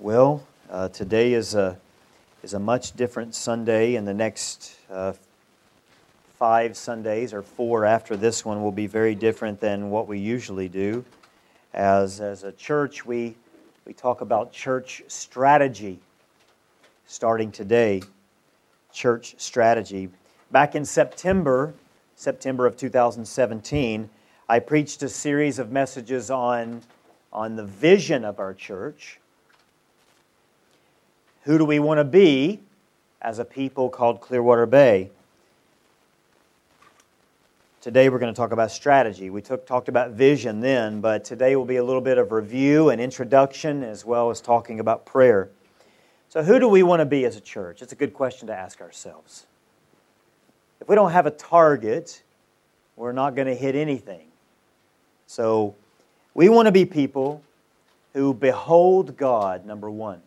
Well, today is a much different Sunday, and the next 5 Sundays or 4 after this one will be very different than what we usually do. As a church, we talk about church strategy. Starting today, church strategy. Back in September of 2017, I preached a series of messages on the vision of our church. Who do we want to be as a people called Clearwater Bay? Today we're going to talk about strategy. We talked about vision then, but today will be a little bit of review and introduction as well as talking about prayer. So who do we want to be as a church? It's a good question to ask ourselves. If we don't have a target, we're not going to hit anything. So we want to be people who behold God, number one.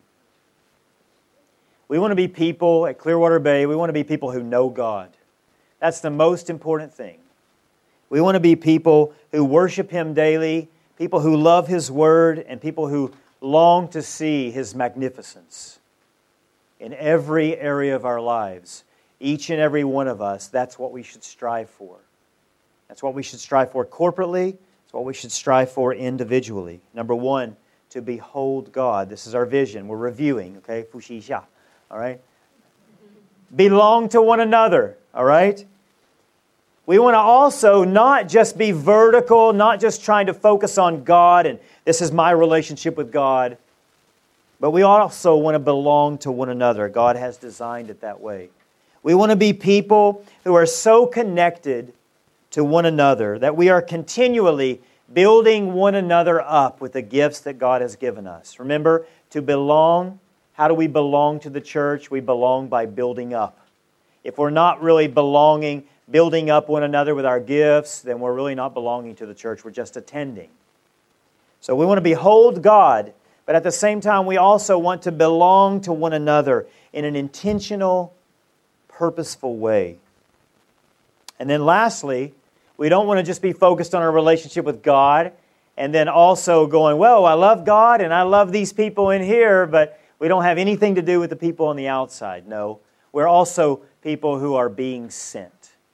We want to be people at Clearwater Bay, we want to be people who know God. That's the most important thing. We want to be people who worship Him daily, people who love His Word, and people who long to see His magnificence in every area of our lives. Each and every one of us, that's what we should strive for. That's what we should strive for corporately. It's what we should strive for individually. Number one, to behold God. This is our vision. We're reviewing, okay? Fuxixia. All right? Belong to one another, all right? We want to also not just be vertical, not just trying to focus on God and this is my relationship with God, but we also want to belong to one another. God has designed it that way. We want to be people who are so connected to one another that we are continually building one another up with the gifts that God has given us. Remember, to belong. How do we belong to the church? We belong by building up. If we're not really building up one another with our gifts, then we're really not belonging to the church. We're just attending. So we want to behold God, but at the same time, we also want to belong to one another in an intentional, purposeful way. And then lastly, we don't want to just be focused on our relationship with God and then also going, well, I love God and I love these people in here, but we don't have anything to do with the people on the outside. No, we're also people who are being sent.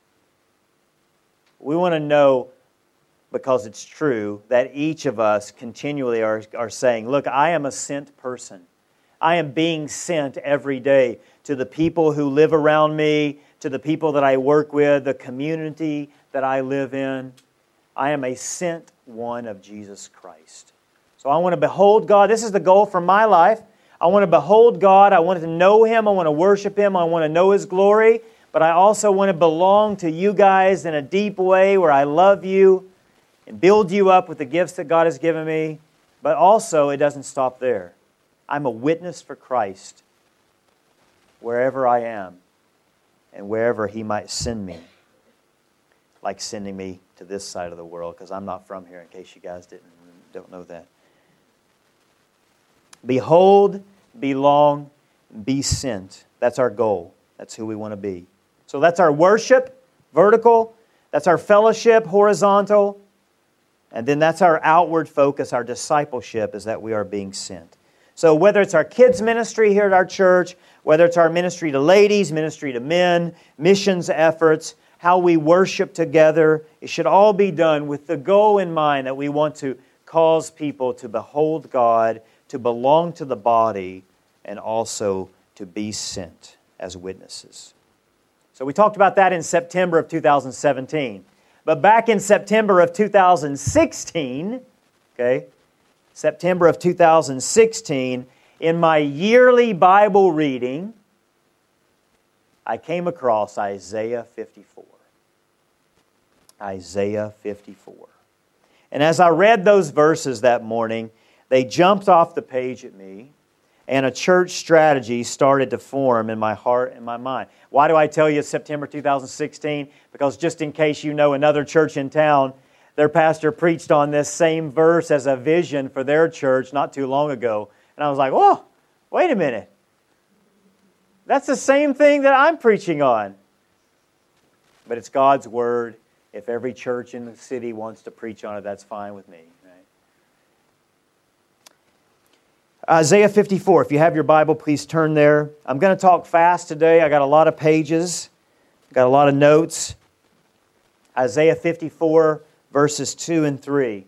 We want to know, because it's true, that each of us continually are saying, look, I am a sent person. I am being sent every day to the people who live around me, to the people that I work with, the community that I live in. I am a sent one of Jesus Christ. So I want to behold God. This is the goal for my life. I want to behold God. I want to know Him. I want to worship Him. I want to know His glory. But I also want to belong to you guys in a deep way where I love you and build you up with the gifts that God has given me. But also, it doesn't stop there. I'm a witness for Christ wherever I am and wherever He might send me. Like sending me to this side of the world, because I'm not from here, in case you guys don't know that. Behold, belong, be sent. That's our goal. That's who we want to be. So that's our worship, vertical. That's our fellowship, horizontal. And then that's our outward focus, our discipleship, is that we are being sent. So whether it's our kids' ministry here at our church, whether it's our ministry to ladies, ministry to men, missions efforts, how we worship together, it should all be done with the goal in mind that we want to cause people to behold God, to belong to the body, and also to be sent as witnesses. So we talked about that in September of 2017. But back in September of 2016, September of 2016, in my yearly Bible reading, I came across Isaiah 54. Isaiah 54. And as I read those verses that morning, they jumped off the page at me, and a church strategy started to form in my heart and my mind. Why do I tell you September 2016? Because just in case you know another church in town, their pastor preached on this same verse as a vision for their church not too long ago. And I was like, oh, wait a minute. That's the same thing that I'm preaching on. But it's God's Word. If every church in the city wants to preach on it, that's fine with me. Right? Isaiah 54, if you have your Bible, please turn there. I'm going to talk fast today. I got a lot of pages, got a lot of notes. Isaiah 54, verses 2 and 3.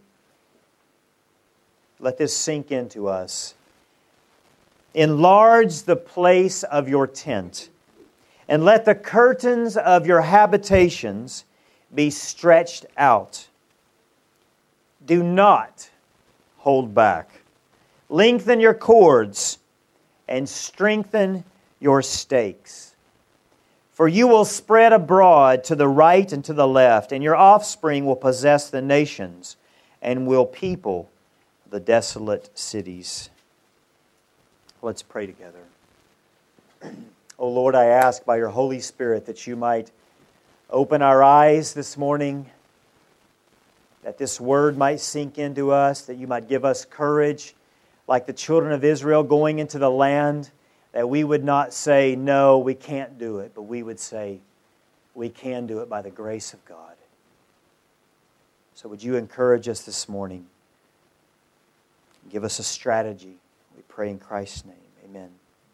Let this sink into us. Enlarge the place of your tent, and let the curtains of your habitations be stretched out. Do not hold back. Lengthen your cords and strengthen your stakes. For you will spread abroad to the right and to the left, and your offspring will possess the nations and will people the desolate cities. Let's pray together. Oh Lord, I ask by your Holy Spirit that you might open our eyes this morning, that this word might sink into us, that you might give us courage like the children of Israel going into the land, that we would not say, no, we can't do it, but we would say, we can do it by the grace of God. So would you encourage us this morning? Give us a strategy. We pray in Christ's name. Amen.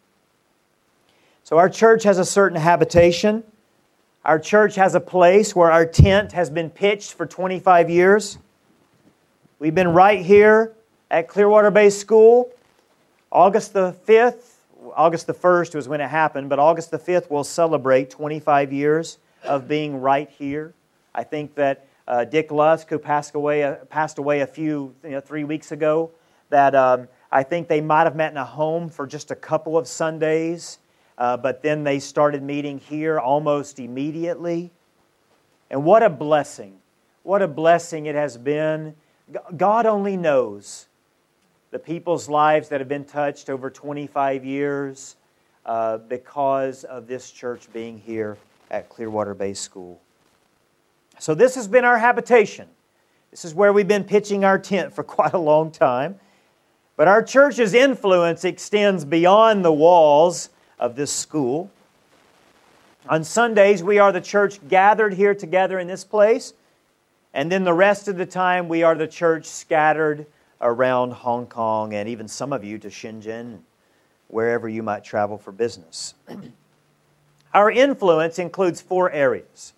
So our church has a certain habitation. Our church has a place where our tent has been pitched for 25 years. We've been right here at Clearwater Bay School. August the 5th, August the 1st was when it happened, but August the 5th we'll celebrate 25 years of being right here. I think that Dick Lusk, who passed away a few 3 weeks ago, that I think they might have met in a home for just a couple of Sundays, but then they started meeting here almost immediately. And what a blessing. What a blessing it has been. God only knows the people's lives that have been touched over 25 years because of this church being here at Clearwater Bay School. So this has been our habitation. This is where we've been pitching our tent for quite a long time. But our church's influence extends beyond the walls of this school. On Sundays, we are the church gathered here together in this place. And then the rest of the time, we are the church scattered around Hong Kong and even some of you to Shenzhen, wherever you might travel for business. Our influence includes 4 areas.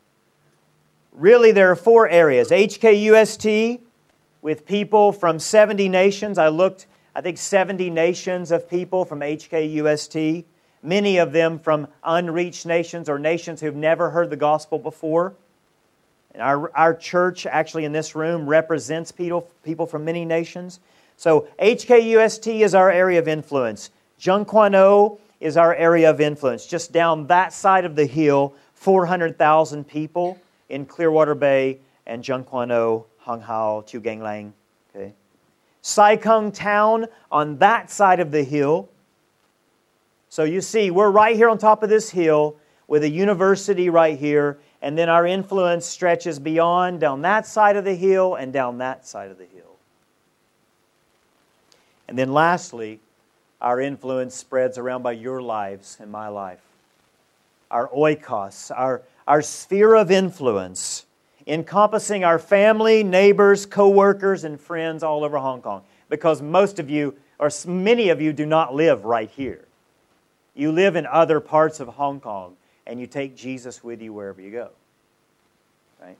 Really, there are 4 areas. HKUST, with people from 70 nations. I think 70 nations of people from HKUST. Many of them from unreached nations or nations who've never heard the gospel before. And our church, actually in this room, represents people from many nations. So HKUST is our area of influence. Zheng Quan O is our area of influence. Just down that side of the hill, 400,000 people in Clearwater Bay and Zheng Quan O, Hung Hao, Chu Gang Lang. Okay. Sai Kung Town on that side of the hill. So you see, we're right here on top of this hill with a university right here. And then our influence stretches beyond, down that side of the hill and down that side of the hill. And then lastly, our influence spreads around by your lives and my life. Our oikos, our sphere of influence, encompassing our family, neighbors, co-workers, and friends all over Hong Kong. Because most of you, or many of you, do not live right here. You live in other parts of Hong Kong. And you take Jesus with you wherever you go. Right?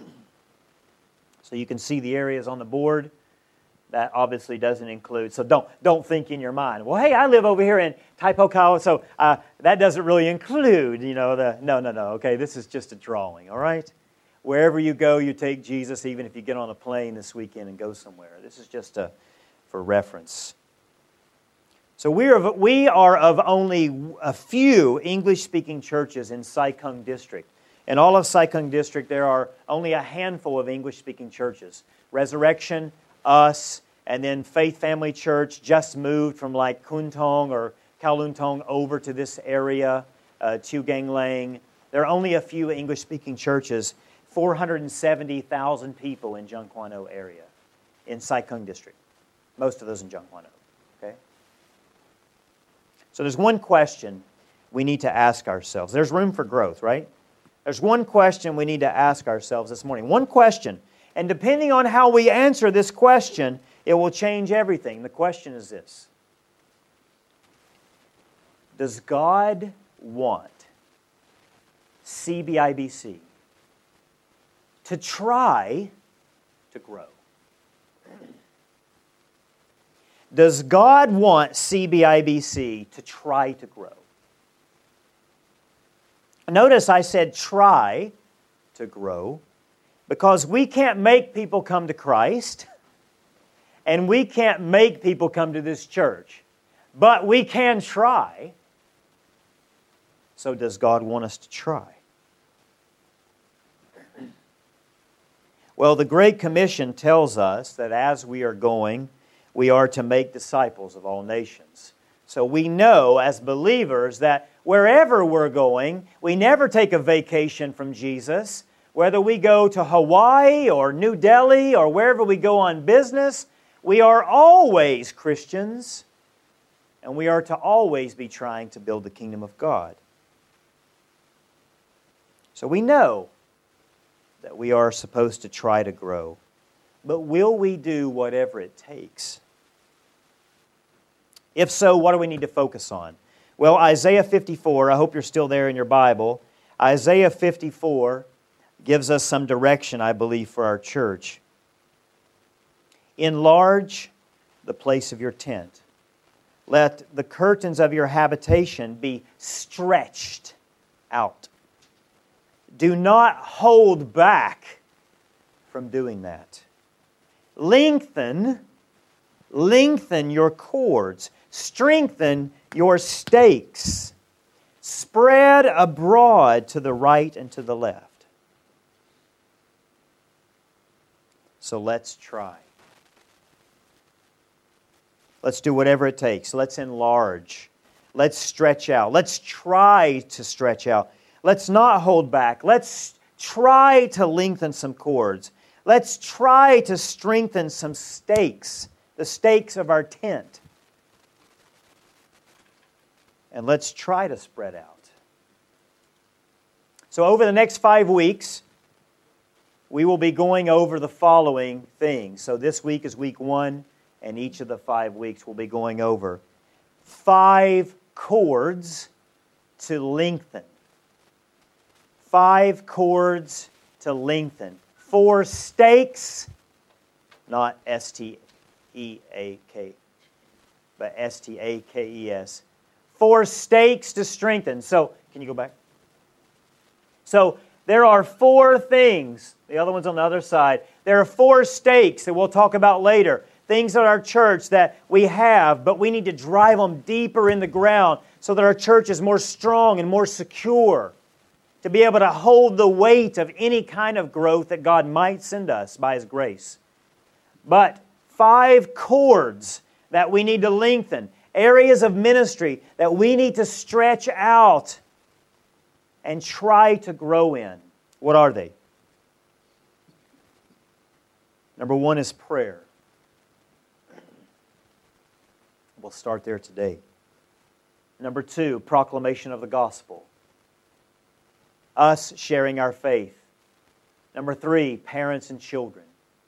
So you can see the areas on the board. That obviously doesn't include. So don't think in your mind, well, hey, I live over here in Tai Po Khao, so that doesn't really include, no. Okay, this is just a drawing, all right? Wherever you go, you take Jesus, even if you get on a plane this weekend and go somewhere. This is just for reference. So we are of only a few English-speaking churches in Sai Kung District. In all of Sai Kung District, there are only a handful of English-speaking churches. Resurrection, us, and then Faith Family Church just moved from like Kun Tong or Kowloon Tong over to this area, Chu Gang Lang. There are only a few English-speaking churches, 470,000 people in Zheng Quan O area, in Sai Kung District. Most of those in Zheng Quan O. Okay? So there's one question we need to ask ourselves. There's room for growth, right? There's one question we need to ask ourselves this morning. One question. And depending on how we answer this question, it will change everything. The question is this. Does God want CBIBC to try to grow? Does God want CBIBC to try to grow? Notice I said try to grow because we can't make people come to Christ and we can't make people come to this church, but we can try. So does God want us to try? Well, the Great Commission tells us that as we are going, we are to make disciples of all nations. So we know as believers that wherever we're going, we never take a vacation from Jesus. Whether we go to Hawaii or New Delhi or wherever we go on business, we are always Christians, and we are to always be trying to build the kingdom of God. So we know that we are supposed to try to grow, but will we do whatever it takes? If so, what do we need to focus on? Well, Isaiah 54, I hope you're still there in your Bible. Isaiah 54 gives us some direction, I believe, for our church. Enlarge the place of your tent. Let the curtains of your habitation be stretched out. Do not hold back from doing that. Lengthen your cords. Strengthen your stakes. Spread abroad to the right and to the left. So let's try. Let's do whatever it takes. Let's enlarge. Let's stretch out. Let's try to stretch out. Let's not hold back. Let's try to lengthen some cords. Let's try to strengthen some stakes, the stakes of our tent. And let's try to spread out. So over the next 5 weeks, we will be going over the following things. So this week is week 1, and each of the 5 weeks we'll be going over 5 cords to lengthen. 5 cords to lengthen. 4 stakes, not S-T-E-A-K, but S-T-A-K-E-S. 4 stakes to strengthen. So, can you go back? So, there are 4 things. The other one's on the other side. There are 4 stakes that we'll talk about later. Things at our church that we have, but we need to drive them deeper in the ground so that our church is more strong and more secure to be able to hold the weight of any kind of growth that God might send us by His grace. But 5 cords that we need to lengthen, areas of ministry that we need to stretch out and try to grow in. What are they? Number 1 is prayer. We'll start there today. Number 2, proclamation of the gospel. Us sharing our faith. Number 3, parents and children.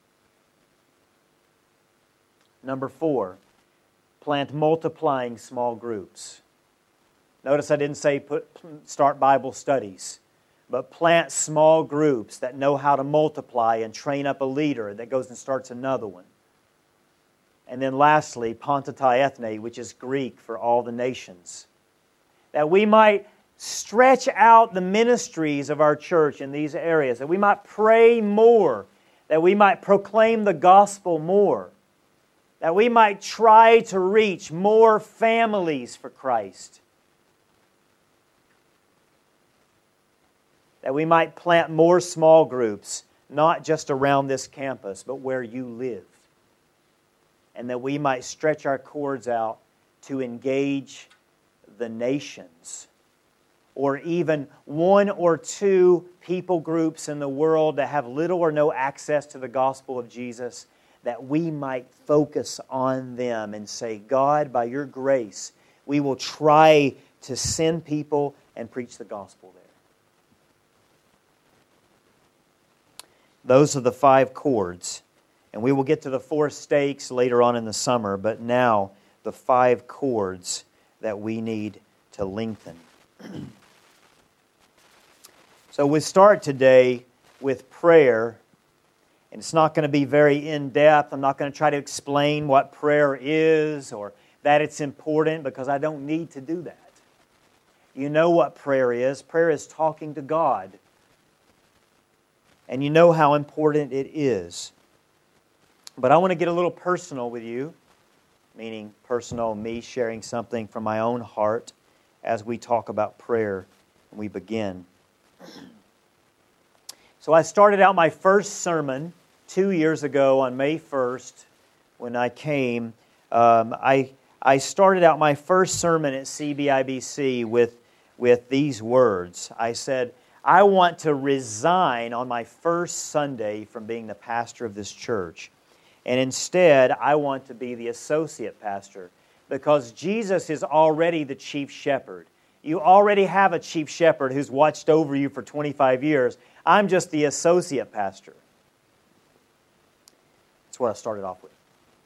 Number 4, plant multiplying small groups. Notice I didn't say start Bible studies, but plant small groups that know how to multiply and train up a leader that goes and starts another one. And then lastly, Pantatai Ethne, which is Greek for all the nations. That we might stretch out the ministries of our church in these areas, that we might pray more, that we might proclaim the gospel more, that we might try to reach more families for Christ, that we might plant more small groups, not just around this campus, but where you live, and that we might stretch our cords out to engage the nations, or even 1 or 2 people groups in the world that have little or no access to the gospel of Jesus, that we might focus on them and say, God, by your grace, we will try to send people and preach the gospel there. Those are the 5 cords. And we will get to the 4 stakes later on in the summer, but now the 5 cords that we need to lengthen. So we start today with prayer, and it's not going to be very in-depth. I'm not going to try to explain what prayer is or that it's important, because I don't need to do that. You know what prayer is. Prayer is talking to God. And you know how important it is. But I want to get a little personal with you, meaning personal, me sharing something from my own heart as we talk about prayer and we begin. So I started out my first sermon 2 years ago on May 1st when I came. I started out my first sermon at CBIBC with these words. I said, I want to resign on my first Sunday from being the pastor of this church. And instead, I want to be the associate pastor, because Jesus is already the chief shepherd. You already have a chief shepherd who's watched over you for 25 years. I'm just the associate pastor. That's what I started off with.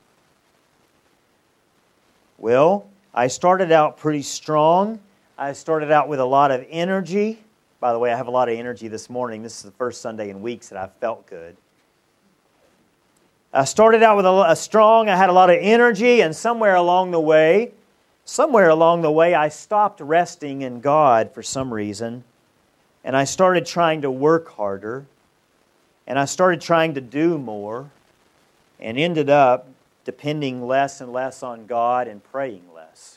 Well, I started out pretty strong. I started out with a lot of energy. By the way, I have a lot of energy this morning. This is the first Sunday in weeks that I felt good. I started out with a strong, I had a lot of energy, and somewhere along the way, I stopped resting in God for some reason, and I started trying to work harder, and I started trying to do more, and ended up depending less and less on God and praying less.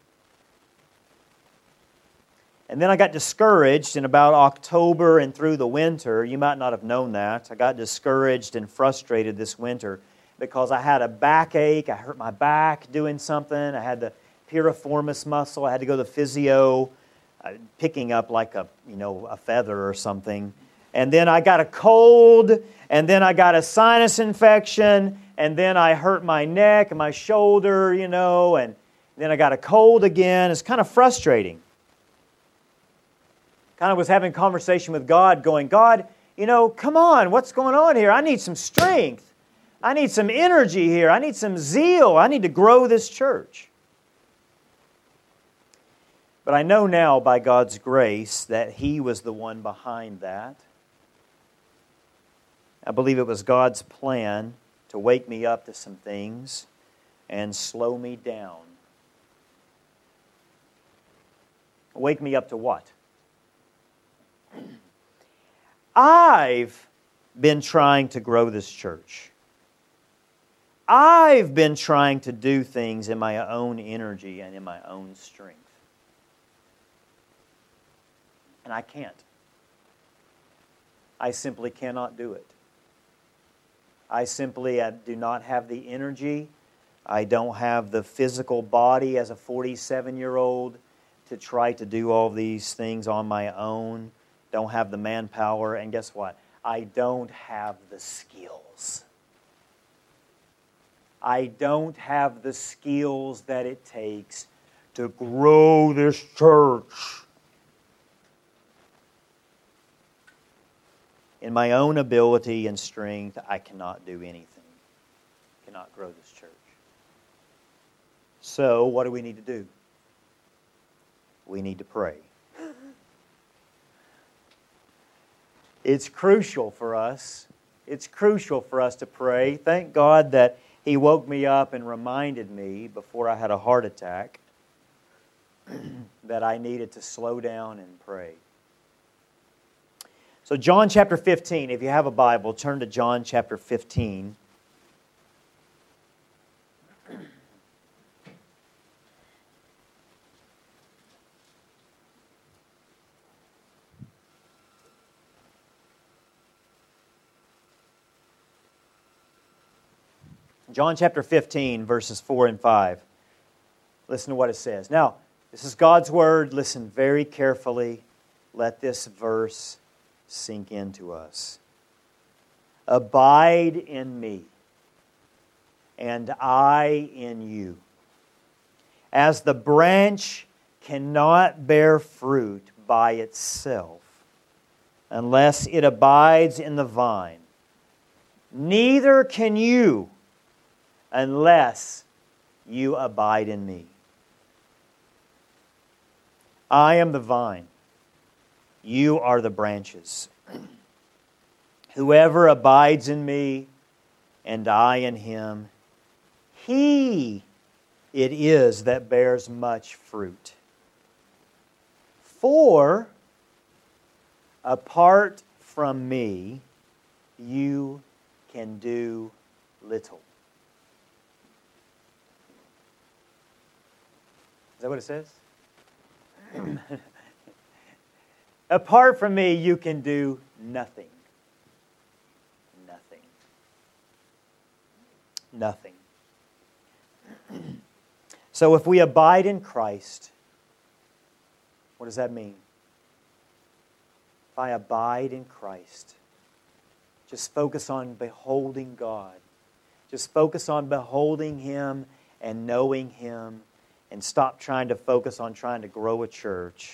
And then I got discouraged in about October and through the winter. You might not have known that. I got discouraged and frustrated this winter because I had a backache. I hurt my back doing something. I had the piriformis muscle. I had to go to the physio, picking up like a feather or something. And then I got a cold, and then I got a sinus infection, and then I hurt my neck and my shoulder, and then I got a cold again. It's kind of frustrating. Kind of was having a conversation with God, going, God, come on, what's going on here? I need some strength. I need some energy here. I need some zeal. I need to grow this church. But I know now by God's grace that He was the one behind that. I believe it was God's plan to wake me up to some things and slow me down. Wake me up to what? I've been trying to grow this church. I've been trying to do things in my own energy and in my own strength. And I can't. I simply cannot do it. I simply do not have the energy. I don't have the physical body as a 47-year-old to try to do all these things on my own. Don't have the manpower, and guess what? I don't have the skills. I don't have the skills that it takes to grow this church. In my own ability and strength, I cannot do anything. Cannot grow this church. So, what do we need to do? We need to pray. It's crucial for us. It's crucial for us to pray. Thank God that He woke me up and reminded me before I had a heart attack that I needed to slow down and pray. So John chapter 15, if you have a Bible, turn to John chapter 15. John chapter 15, verses 4 and 5. Listen to what it says. Now, this is God's Word. Listen very carefully. Let this verse sink into us. Abide in me, and I in you. As the branch cannot bear fruit by itself unless it abides in the vine, neither can you unless you abide in me. I am the vine. You are the branches. Whoever abides in me, and I in him, he it is that bears much fruit. For apart from me, you can do little. Is that what it says? Apart from me, you can do nothing. Nothing. Nothing. So if we abide in Christ, what does that mean? If I abide in Christ, just focus on beholding God. Just focus on beholding Him and knowing Him, and stop trying to focus on trying to grow a church.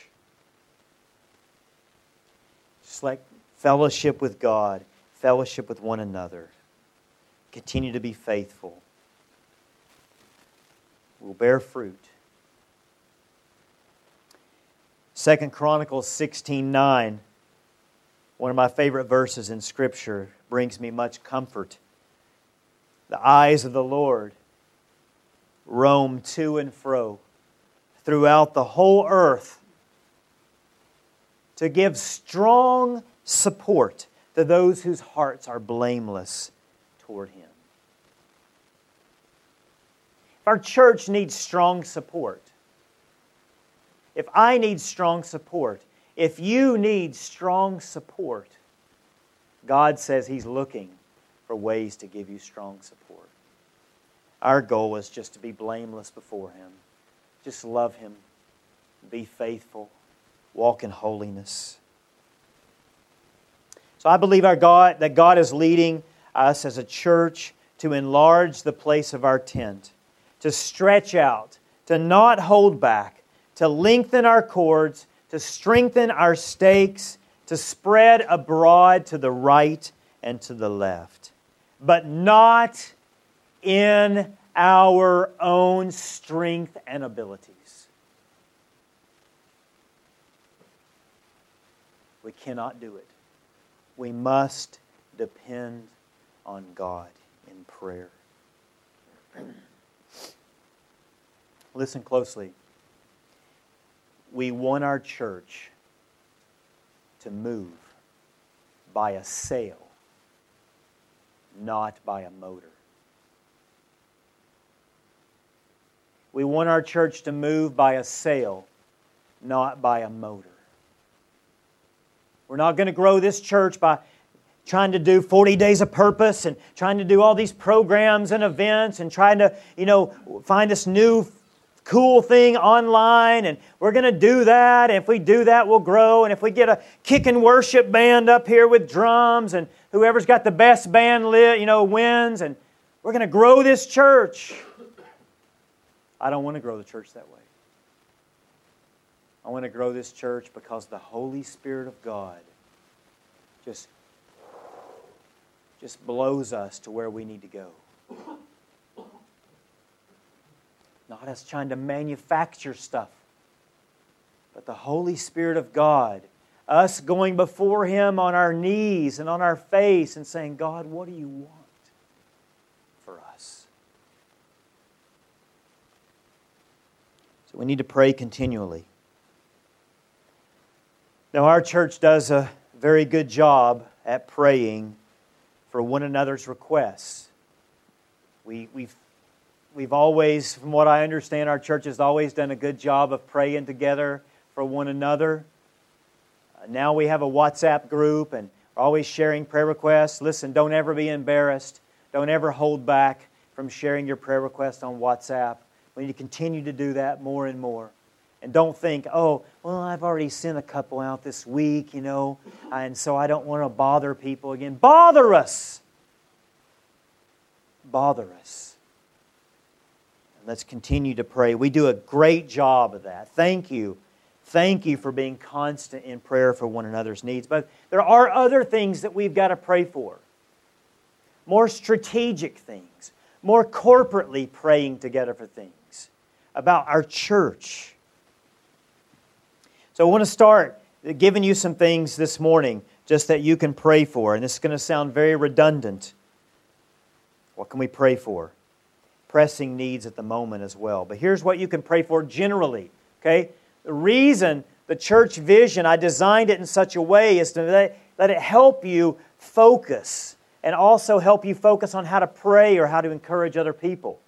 Just like fellowship with God, fellowship with one another. Continue to be faithful. We'll bear fruit. 2 Chronicles 16:9, one of my favorite verses in Scripture, brings me much comfort. The eyes of the Lord roam to and fro throughout the whole earth to give strong support to those whose hearts are blameless toward Him. If our church needs strong support, if I need strong support, if you need strong support, God says He's looking for ways to give you strong support. Our goal is just to be blameless before Him. Just love Him. Be faithful. Walk in holiness. So I believe that God is leading us as a church to enlarge the place of our tent, to stretch out, to not hold back, to lengthen our cords, to strengthen our stakes, to spread abroad to the right and to the left. But not in our own strength and abilities. We cannot do it. We must depend on God in prayer. Listen closely. We want our church to move by a sail, not by a motor. We want our church to move by a sail, not by a motor. We're not going to grow this church by trying to do 40 days of purpose and trying to do all these programs and events and trying to, find this new cool thing online, and we're going to do that, and if we do that, we'll grow, and if we get a kick and worship band up here with drums, and whoever's got the best band lit, wins, and we're going to grow this church. I don't want to grow the church that way. I want to grow this church because the Holy Spirit of God just blows us to where we need to go. Not us trying to manufacture stuff, but the Holy Spirit of God, us going before Him on our knees and on our face and saying, God, what do you want for us? So we need to pray continually. Now, our church does a very good job at praying for one another's requests. We've always, from what I understand, our church has always done a good job of praying together for one another. Now we have a WhatsApp group and we're always sharing prayer requests. Listen, don't ever be embarrassed. Don't ever hold back from sharing your prayer request on WhatsApp. We need to continue to do that more and more. And don't think, I've already sent a couple out this week, and so I don't want to bother people again. Bother us! Bother us. Let's continue to pray. We do a great job of that. Thank you. Thank you for being constant in prayer for one another's needs. But there are other things that we've got to pray for. More strategic things. More corporately praying together for things. About our church. So I want to start giving you some things this morning just that you can pray for. And this is going to sound very redundant. What can we pray for? Pressing needs at the moment as well. But here's what you can pray for generally. Okay? The reason the church vision, I designed it in such a way is to let it help you focus and also help you focus on how to pray or how to encourage other people.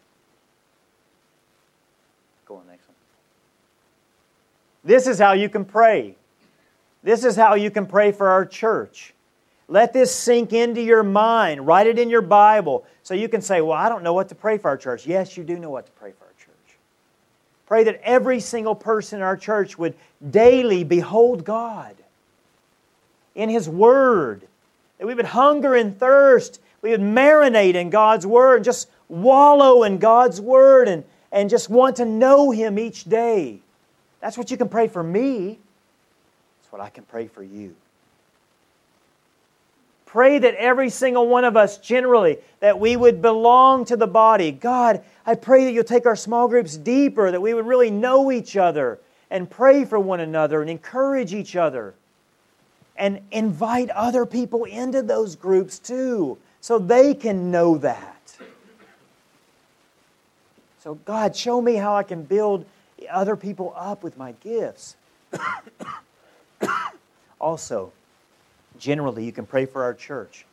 Go on, next one. This is how you can pray. This is how you can pray for our church. Let this sink into your mind. Write it in your Bible so you can say, well, I don't know what to pray for our church. Yes, you do know what to pray for our church. Pray that every single person in our church would daily behold God in His Word. That we would hunger and thirst. We would marinate in God's Word. Just wallow in God's Word and just want to know Him each day. That's what you can pray for me. That's what I can pray for you. Pray that every single one of us generally, that we would belong to the body. God, I pray that You'll take our small groups deeper, that we would really know each other and pray for one another and encourage each other. And invite other people into those groups too, so they can know that. So God, show me how I can build other people up with my gifts. Also, generally, you can pray for our church.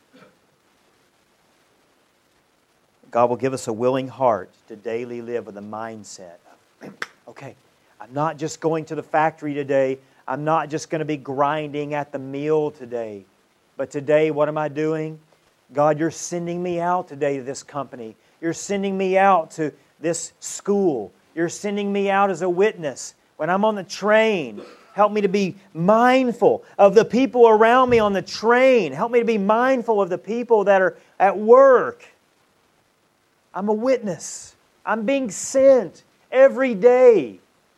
God will give us a willing heart to daily live with a mindset of, okay, I'm not just going to the factory today. I'm not just going to be grinding at the mill today. But today, what am I doing? God, You're sending me out today to this company. You're sending me out to this school. You're sending me out as a witness. When I'm on the train, help me to be mindful of the people around me on the train. Help me to be mindful of the people that are at work. I'm a witness. I'm being sent every day.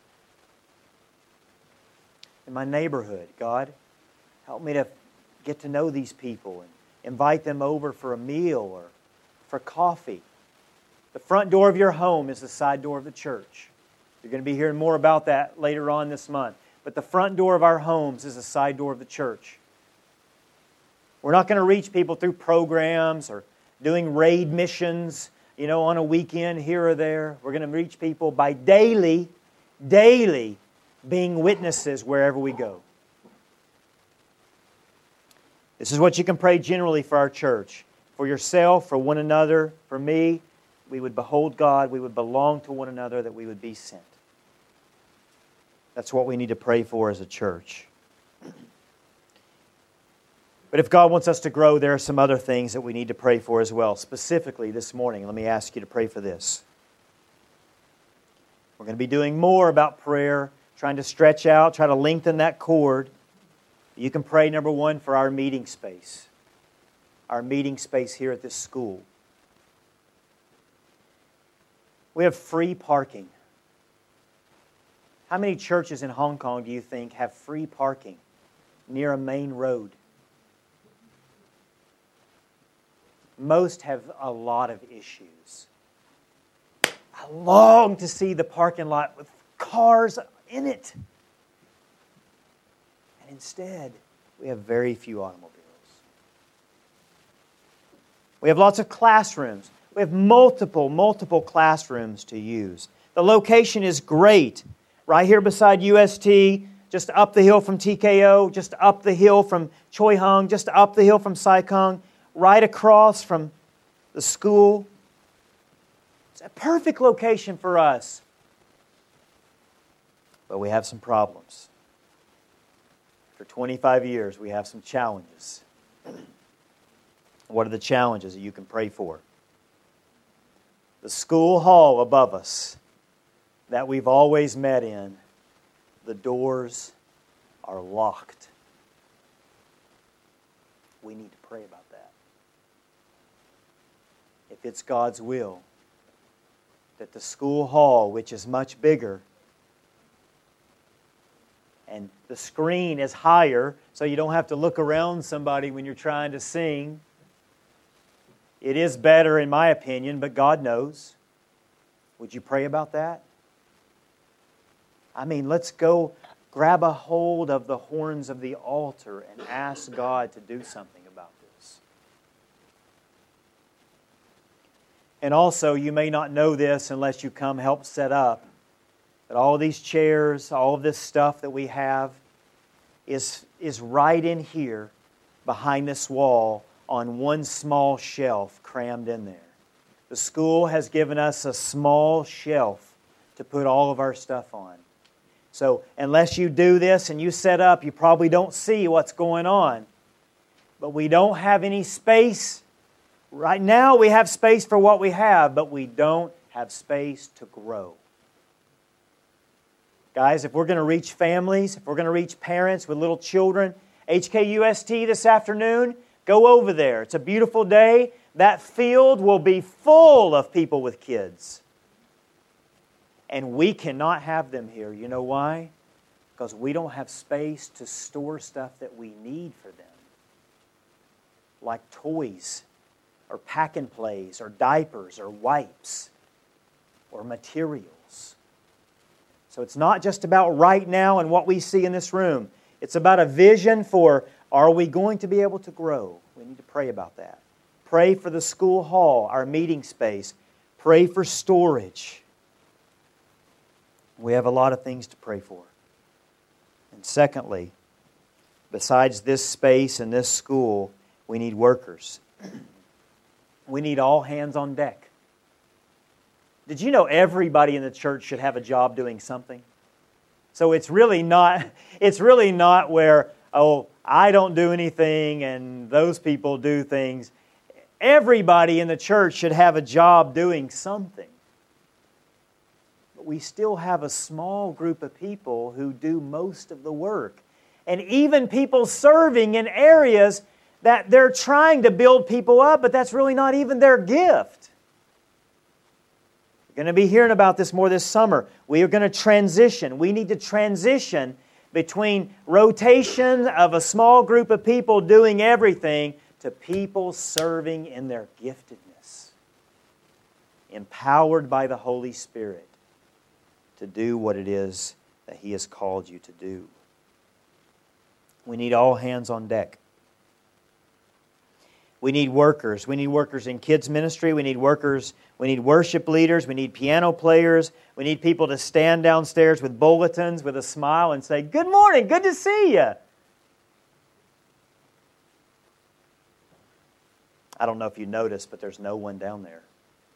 In my neighborhood, God, help me to get to know these people and invite them over for a meal or for coffee. The front door of your home is the side door of the church. You're going to be hearing more about that later on this month. But the front door of our homes is the side door of the church. We're not going to reach people through programs or doing raid missions, on a weekend here or there. We're going to reach people by daily being witnesses wherever we go. This is what you can pray generally for our church. For yourself, for one another, for me. We would behold God, we would belong to one another, that we would be sent. That's what we need to pray for as a church. But if God wants us to grow, there are some other things that we need to pray for as well. Specifically this morning, let me ask you to pray for this. We're going to be doing more about prayer, trying to stretch out, try to lengthen that cord. You can pray, number one, for our meeting space. Our meeting space here at this school. We have free parking. How many churches in Hong Kong do you think have free parking near a main road? Most have a lot of issues. I long to see the parking lot with cars in it. And instead, we have very few automobiles. We have lots of classrooms. We have multiple classrooms to use. The location is great. Right here beside UST, just up the hill from TKO, just up the hill from Choi Hung, just up the hill from Sai Kung, right across from the school. It's a perfect location for us. But we have some problems. For 25 years, we have some challenges. What are the challenges that you can pray for? The school hall above us that we've always met in, the doors are locked. We need to pray about that. If it's God's will, that the school hall, which is much bigger, and the screen is higher, so you don't have to look around somebody when you're trying to sing. It is better, in my opinion, but God knows. Would you pray about that? I mean, let's go grab a hold of the horns of the altar and ask God to do something about this. And also, you may not know this unless you come help set up, but all these chairs, all of this stuff that we have is right in here behind this wall on one small shelf crammed in there. The school has given us a small shelf to put all of our stuff on. So unless you do this and you set up, you probably don't see what's going on. But we don't have any space. Right now we have space for what we have, but we don't have space to grow. Guys, if we're going to reach families, if we're going to reach parents with little children, HKUST this afternoon, go over there. It's a beautiful day. That field will be full of people with kids. And we cannot have them here. You know why? Because we don't have space to store stuff that we need for them. Like toys, or pack and plays, or diapers, or wipes, or materials. So it's not just about right now and what we see in this room. It's about a vision for, are we going to be able to grow? We need to pray about that. Pray for the school hall, our meeting space. Pray for storage. We have a lot of things to pray for. And secondly, besides this space and this school, we need workers. We need all hands on deck. Did you know everybody in the church should have a job doing something? So it's really not where, oh, I don't do anything and those people do things. Everybody in the church should have a job doing something. But we still have a small group of people who do most of the work. And even people serving in areas that they're trying to build people up, but that's really not even their gift. We're going to be hearing about this more this summer. We are going to transition. We need to transition between rotation of a small group of people doing everything to people serving in their giftedness, empowered by the Holy Spirit to do what it is that He has called you to do. We need all hands on deck. We need workers. We need workers in kids ministry. We need workers. We need worship leaders. We need piano players. We need people to stand downstairs with bulletins with a smile and say, "Good morning, good to see you." I don't know if you noticed, but there's no one down there.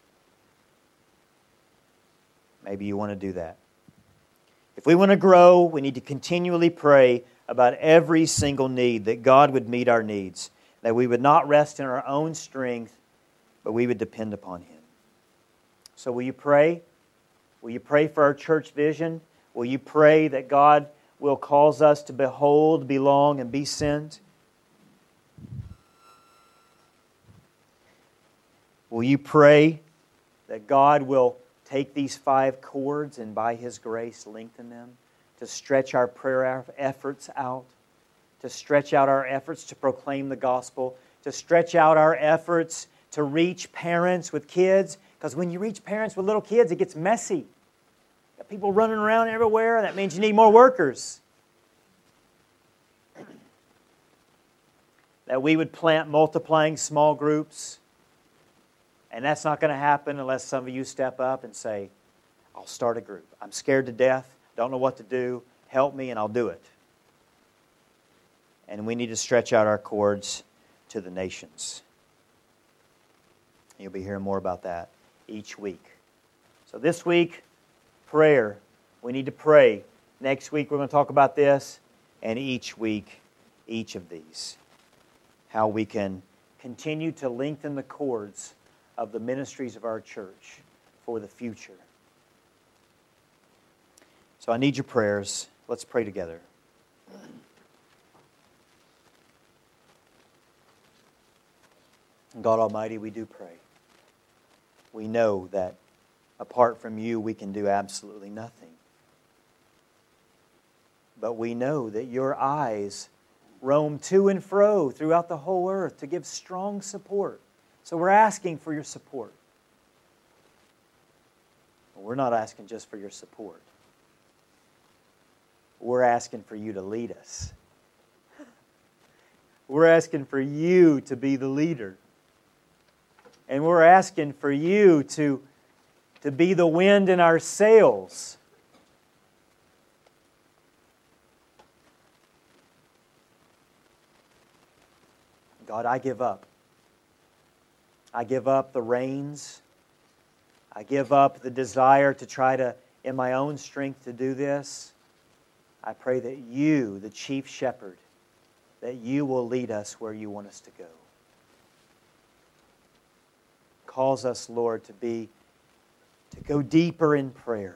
Maybe you want to do that. If we want to grow, we need to continually pray about every single need, that God would meet our needs, that we would not rest in our own strength, but we would depend upon Him. So will you pray? Will you pray for our church vision? Will you pray that God will cause us to behold, belong, and be sent? Will you pray that God will take these 5 cords and by His grace lengthen them, to stretch our prayer efforts out, to stretch out our efforts to proclaim the gospel, to stretch out our efforts to reach parents with kids? Because when you reach parents with little kids, it gets messy. Got people running around everywhere. That means you need more workers. That we would plant multiplying small groups. And that's not going to happen unless some of you step up and say, "I'll start a group. I'm scared to death. Don't know what to do. Help me and I'll do it." And we need to stretch out our cords to the nations. You'll be hearing more about that each week. So this week, prayer. We need to pray. Next week, we're going to talk about this. And each week, each of these. How we can continue to lengthen the cords of the ministries of our church for the future. So I need your prayers. Let's pray together. God Almighty, we do pray. We know that apart from you, we can do absolutely nothing. But we know that your eyes roam to and fro throughout the whole earth to give strong support. So we're asking for your support. But we're not asking just for your support. we're asking for you to lead us. We're asking for you to be the leader. And we're asking for you to be the wind in our sails. God, I give up. I give up the reins. I give up the desire to try to, in my own strength, to do this. I pray that you, the chief shepherd, that you will lead us where you want us to go. Calls us, Lord, to go deeper in prayer.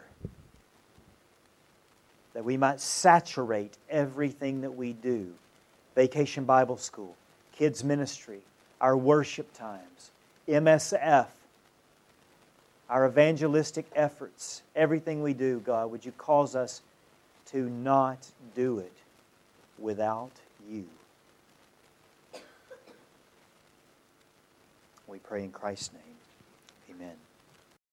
That we might saturate everything that we do. Vacation Bible School, kids ministry, our worship times, MSF, our evangelistic efforts, everything we do, God, would you cause us to not do it without you? We pray in Christ's name.